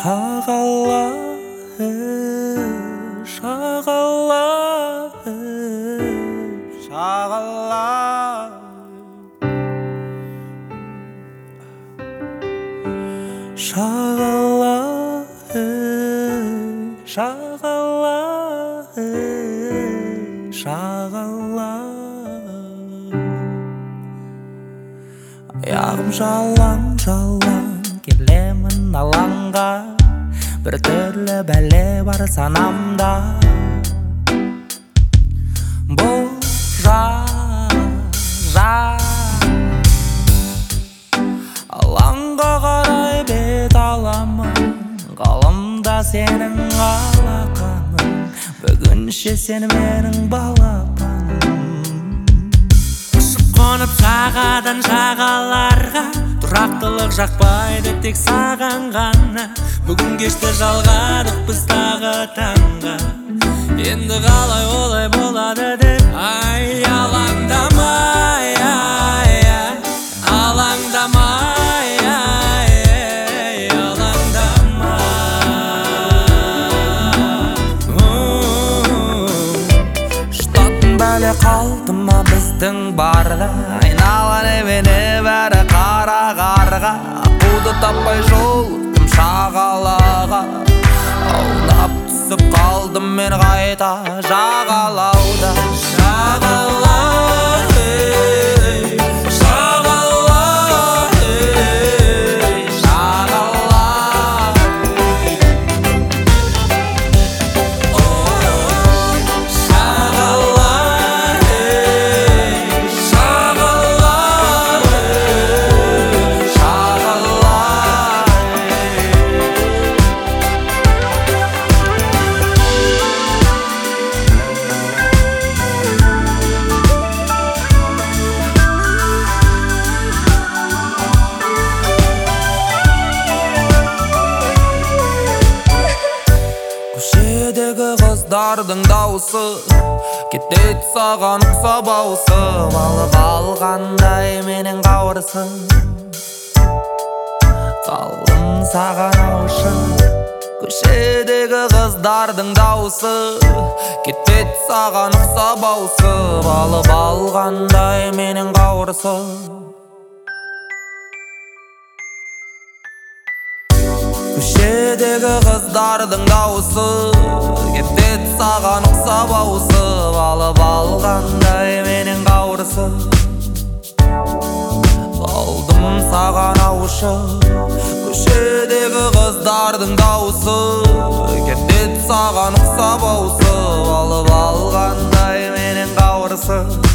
Шағала, шағала, шағала, шағала, шағала, шағала. Аяғым жалаң келемін алаңға, бір түрлі бәле бар санамда. Бұл алаңға қарай бет аламын, ғаламда сенің алақаның, бүгінше сен менің балапаным. Қонып жағадан жағаларға, тұрақтылық жақпайды тек саған ғана. Бүгін кешті жалғадық біз тағы таңға, енді қалай олай болады деп. Ай, алаңдамай, алаңдамай, алаңдамай. Штатын бәле қалды ма біздің барда, айналар емені бәрі қара-қарға. Ақуды таппай жолдым шағалаға, аунап түсіп қалдым мен қайта жағалауда. Шағала, шағала, шағала, көшедегі қыздардың дауысы кетеді саған ұқсап ауысып, алып алғандай менің қауырсын. Қалдым саған ауышып, көшедегі қыздардың дауысы кетеді саған ұқсап ауысып, алып алғандай менің қауырсын. Көшедегі қыздардың дауысы кетеді саған ұқсап ауысып, алып алғандай менің қауырсын. Қалдым саған ауышып, көшедегі қыздардың дауысы кетеді саған ұқсап ауысып, алып алғандай менің қауырсын.